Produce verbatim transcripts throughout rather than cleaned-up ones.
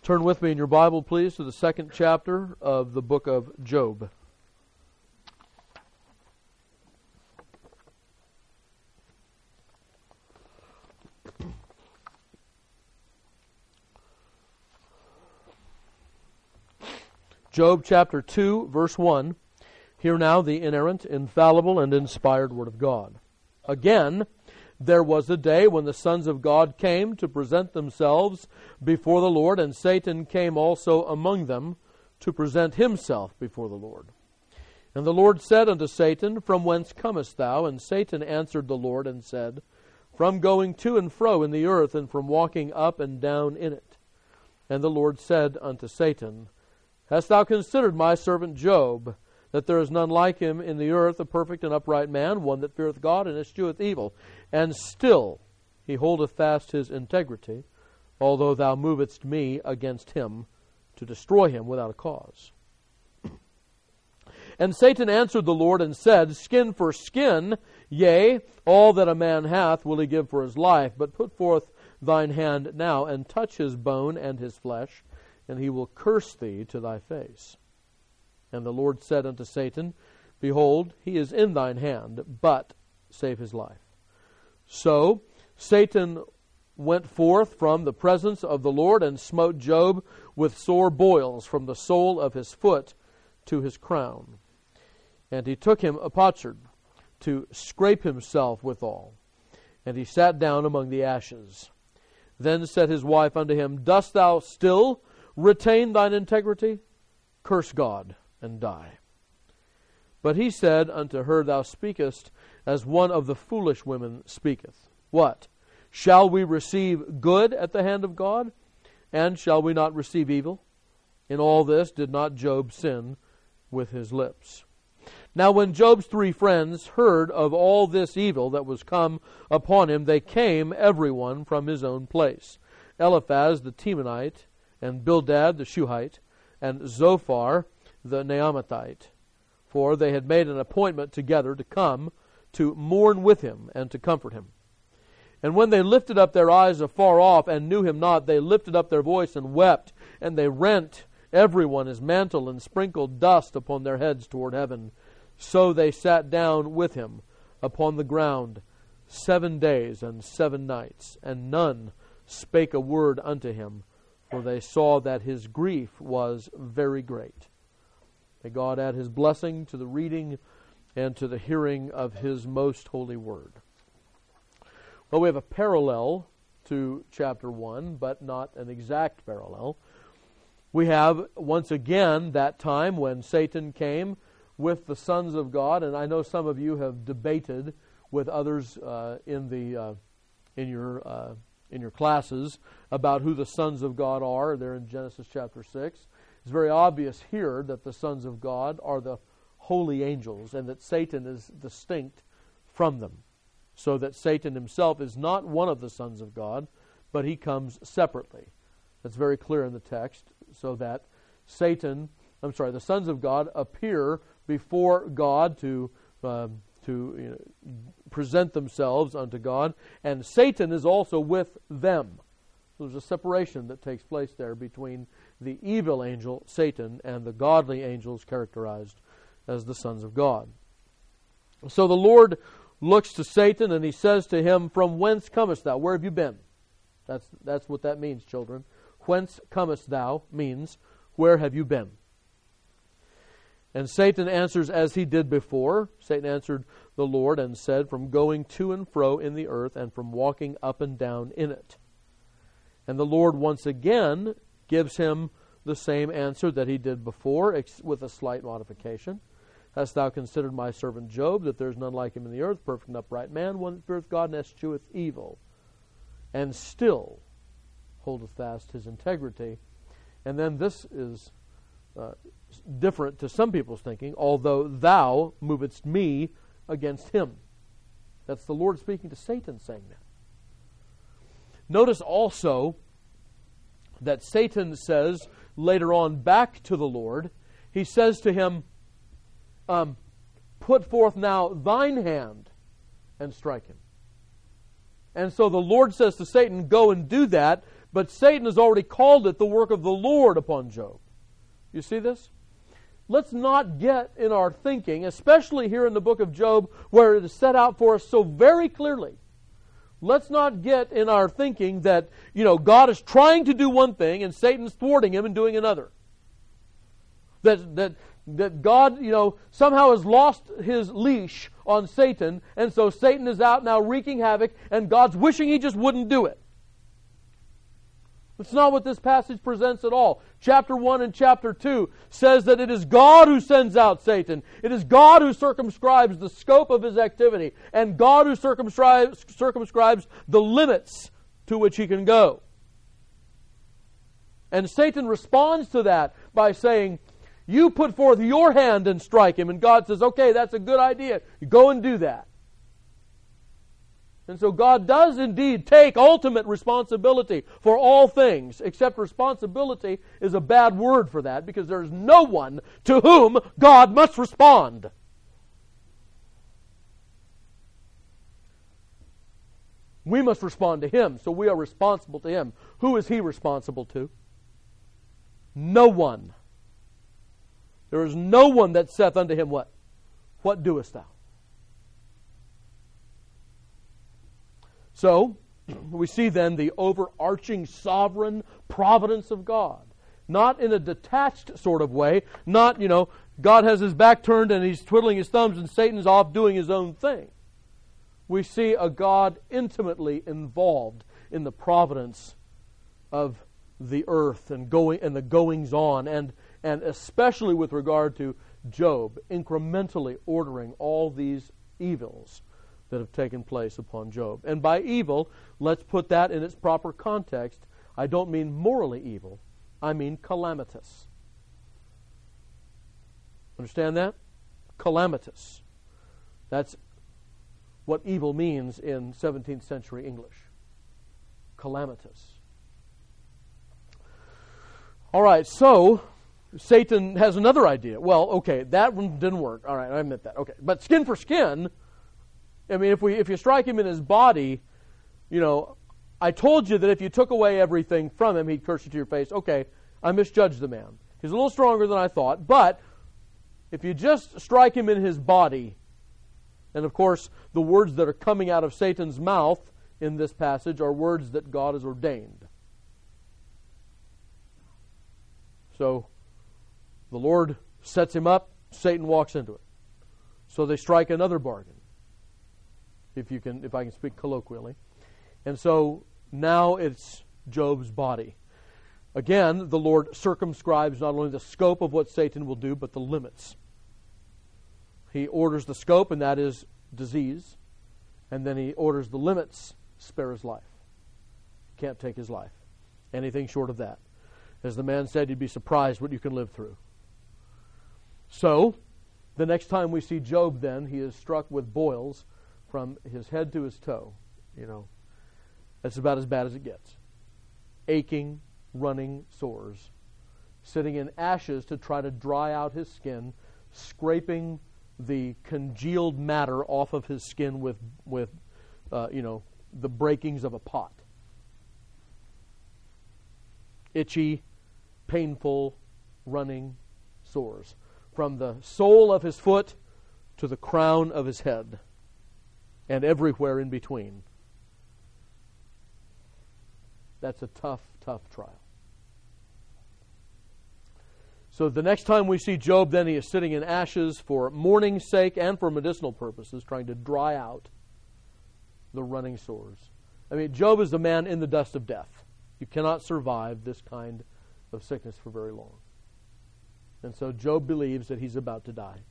Turn with me in your Bible, please, to the second chapter of the book of Job. Job chapter two, verse one. Hear now the inerrant, infallible, and inspired Word of God. Again, there was a day when the sons of God came to present themselves before the Lord, and Satan came also among them to present himself before the Lord. And the Lord said unto Satan, From whence comest thou? And Satan answered the Lord and said, From going to and fro in the earth, and from walking up and down in it. And the Lord said unto Satan, Hast thou considered my servant Job, that there is none like him in the earth, a perfect and upright man, one that feareth God and escheweth evil? And still he holdeth fast his integrity, although thou movedst me against him to destroy him without a cause. And Satan answered the Lord and said, Skin for skin, yea, all that a man hath will he give for his life. But put forth thine hand now, and touch his bone and his flesh, and he will curse thee to thy face. And the Lord said unto Satan, Behold, he is in thine hand, but save his life. So Satan went forth from the presence of the Lord, and smote Job with sore boils from the sole of his foot to his crown. And he took him a potsherd to scrape himself withal. And he sat down among the ashes. Then said his wife unto him, Dost thou still retain thine integrity? Curse God and die. But he said unto her, Thou speakest as one of the foolish women speaketh. What? Shall we receive good at the hand of God? And shall we not receive evil? In all this did not Job sin with his lips. Now when Job's three friends heard of all this evil that was come upon him, they came every one from his own place. Eliphaz the Temanite, and Bildad the Shuhite, and Zophar the Naamathite. For they had made an appointment together to come to mourn with him and to comfort him. And when they lifted up their eyes afar off and knew him not, they lifted up their voice and wept, and they rent every one his mantle and sprinkled dust upon their heads toward heaven. So they sat down with him upon the ground seven days and seven nights, and none spake a word unto him, for they saw that his grief was very great. May God add his blessing to the reading and to the hearing of his most holy word. Well, we have a parallel to chapter one, but not an exact parallel. We have, once again, that time when Satan came with the sons of God, and I know some of you have debated with others uh, in the uh, in your uh, in your classes about who the sons of God are. They're in Genesis chapter six. It's very obvious here that the sons of God are the holy angels, and that Satan is distinct from them, so that Satan himself is not one of the sons of God, but he comes separately. That's very clear in the text, so that Satan, I'm sorry, the sons of God appear before God to uh, to you know, present themselves unto God, and Satan is also with them. There's a separation that takes place there between the evil angel, Satan, and the godly angels characterized as the sons of God. So the Lord looks to Satan and he says to him, From whence comest thou? Where have you been? That's, that's what that means, children. Whence comest thou means, where have you been? And Satan answers as he did before. Satan answered the Lord and said, From going to and fro in the earth, and from walking up and down in it. And the Lord once again gives him the same answer that he did before, with a slight modification. Hast thou considered my servant Job, that there is none like him in the earth, perfect and upright man, one that feareth God and escheweth evil, and still holdeth fast his integrity? And then this is uh, different to some people's thinking, although thou movedst me against him. That's the Lord speaking to Satan saying that. Notice also that Satan says later on back to the Lord, he says to him, um, Put forth now thine hand and strike him. And so the Lord says to Satan, Go and do that, But Satan has already called it the work of the Lord upon Job. You see this? Let's not get in our thinking, especially here in the book of Job, where it is set out for us so very clearly. Let's not get in our thinking that, you know, God is trying to do one thing and Satan's thwarting him and doing another. That that that God, you know, somehow has lost his leash on Satan, and so Satan is out now wreaking havoc, and God's wishing he just wouldn't do it. That's not what this passage presents at all. Chapter one and chapter two says that it is God who sends out Satan. It is God who circumscribes the scope of his activity, and God who circumscribes, circumscribes the limits to which he can go. And Satan responds to that by saying, you put forth your hand and strike him. And God says, okay, that's a good idea. You go and do that. And so God does indeed take ultimate responsibility for all things, except responsibility is a bad word for that, because there is no one to whom God must respond. We must respond to Him, so we are responsible to Him. Who is He responsible to? No one. There is no one that saith unto Him what? What doest thou? So, we see then the overarching sovereign providence of God. Not in a detached sort of way. Not, you know, God has His back turned and He's twiddling His thumbs and Satan's off doing his own thing. We see a God intimately involved in the providence of the earth and going and the goings on, and and especially with regard to Job, incrementally ordering all these evils that have taken place upon Job. And by evil, let's put that in its proper context. I don't mean morally evil. I mean calamitous. Understand that? Calamitous. That's what evil means in seventeenth century English. Calamitous. All right, so Satan has another idea. Well, okay, that one didn't work. All right, I admit that. Okay, but skin for skin, I mean, if we if you strike him in his body, you know, I told you that if you took away everything from him, he'd curse you to your face. Okay, I misjudged the man. He's a little stronger than I thought, but if you just strike him in his body, and of course, the words that are coming out of Satan's mouth in this passage are words that God has ordained. So, the Lord sets him up, Satan walks into it. So they strike another bargain, if you can, if I can speak colloquially. And so now it's Job's body. Again, the Lord circumscribes not only the scope of what Satan will do, but the limits. He orders the scope, and that is disease. And then He orders the limits, spare his life. Can't take his life. Anything short of that. As the man said, you'd be surprised what you can live through. So, the next time we see Job then, he is struck with boils from his head to his toe. You know, that's about as bad as it gets. Aching, running sores. Sitting in ashes to try to dry out his skin, scraping the congealed matter off of his skin with, with uh, you know, the breakings of a pot. Itchy, painful, running sores. From the sole of his foot to the crown of his head, and everywhere in between. That's a tough, tough trial. So the next time we see Job, then he is sitting in ashes for mourning's sake and for medicinal purposes, trying to dry out the running sores. I mean, Job is a man in the dust of death. You cannot survive this kind of sickness for very long. And so Job believes that he's about to die.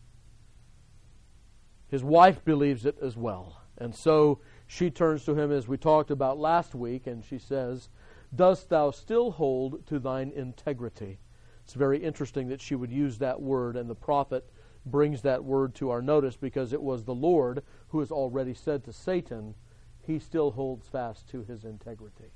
His wife believes it as well. And so she turns to him, as we talked about last week, and she says, "Dost thou still hold to thine integrity?" It's very interesting that she would use that word, and the prophet brings that word to our notice because it was the Lord who has already said to Satan, he still holds fast to his integrity.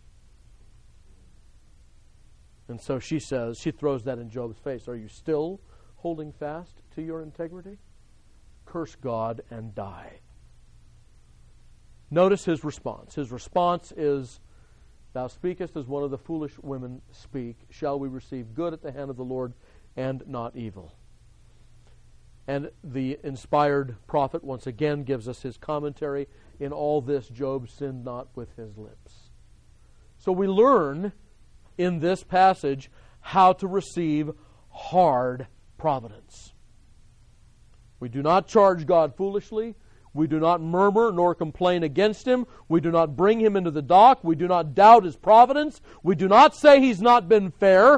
And so she says, she throws that in Job's face. Are you still holding fast to your integrity? Curse God and die. Notice his response. His response is Thou speakest as one of the foolish women speak. Shall we receive good at the hand of the Lord and not evil? And the inspired prophet once again gives us his commentary. In all this, Job sinned not with his lips. So we learn in this passage how to receive hard providence. We do not charge God foolishly. We do not murmur nor complain against Him. We do not bring Him into the dock. We do not doubt His providence. We do not say He's not been fair.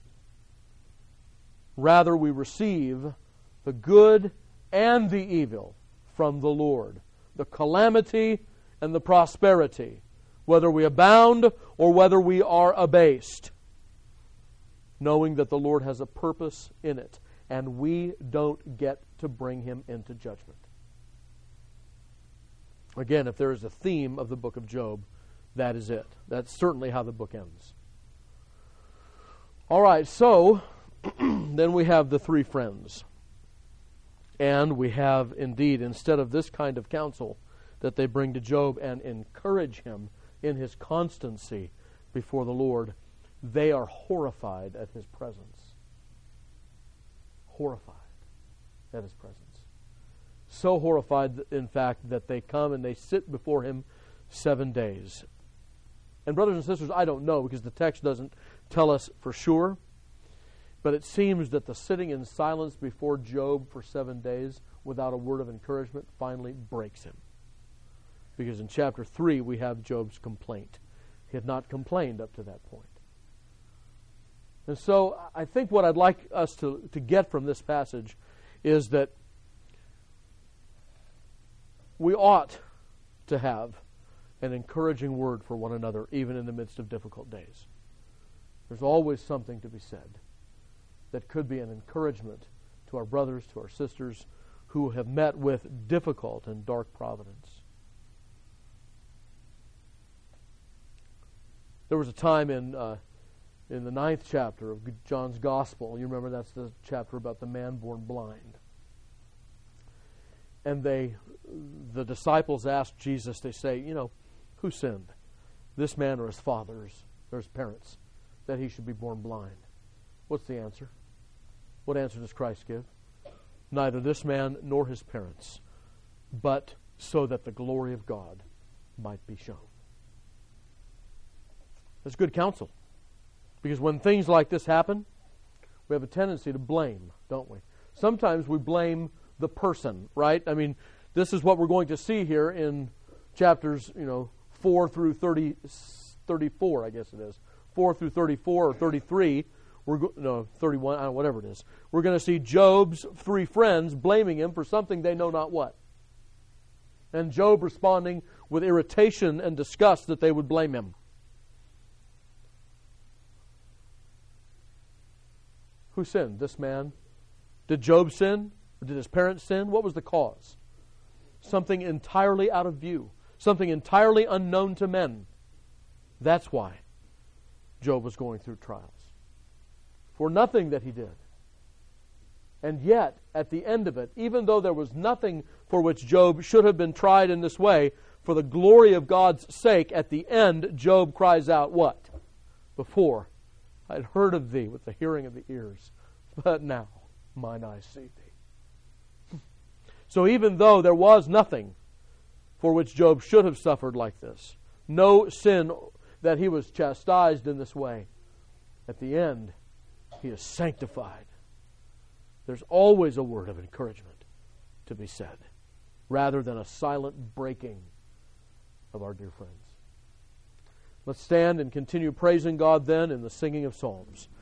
Rather, we receive the good and the evil from the Lord, the calamity and the prosperity, whether we abound or whether we are abased, knowing that the Lord has a purpose in it, and we don't get to bring Him into judgment. Again, if there is a theme of the book of Job, that is it. That's certainly how the book ends. All right, so then we have the three friends. And we have, indeed, instead of this kind of counsel that they bring to Job and encourage him in his constancy before the Lord, they are horrified at his presence. Horrified at his presence. So horrified, in fact, that they come and they sit before him seven days. And brothers and sisters, I don't know because the text doesn't tell us for sure, but it seems that the sitting in silence before Job for seven days without a word of encouragement finally breaks him. Because in chapter three we have Job's complaint. He had not complained up to that point. And so I think what I'd like us to, to get from this passage is that we ought to have an encouraging word for one another, even in the midst of difficult days. There's always something to be said that could be an encouragement to our brothers, to our sisters, who have met with difficult and dark providence. There was a time in uh, in the ninth chapter of John's Gospel, you remember that's the chapter about the man born blind. And they, the disciples asked Jesus, they say, you know, who sinned? This man or his fathers or his parents, that he should be born blind? What's the answer? What answer does Christ give? Neither this man nor his parents, but so that the glory of God might be shown. That's good counsel. Because when things like this happen, we have a tendency to blame, don't we? Sometimes we blame the person, right? I mean, this is what we're going to see here in chapters, you know, four through thirty, thirty-four, I guess it is. four through thirty-four or thirty-three. We're go- no, thirty-one, I don't know, whatever it is. We're going to see Job's three friends blaming him for something they know not what. And Job responding with irritation and disgust that they would blame him. Who sinned? This man? Did Job sin? Or did his parents sin? What was the cause? Something entirely out of view. Something entirely unknown to men. That's why Job was going through trials. For nothing that he did. And yet, at the end of it, even though there was nothing for which Job should have been tried in this way, for the glory of God's sake, at the end, Job cries out, what? Before, I had heard of thee with the hearing of the ears, but now mine eyes see thee. So even though there was nothing for which Job should have suffered like this, no sin that he was chastised in this way, at the end, he is sanctified. There's always a word of encouragement to be said, rather than a silent breaking of our dear friends. Let's stand and continue praising God then in the singing of psalms.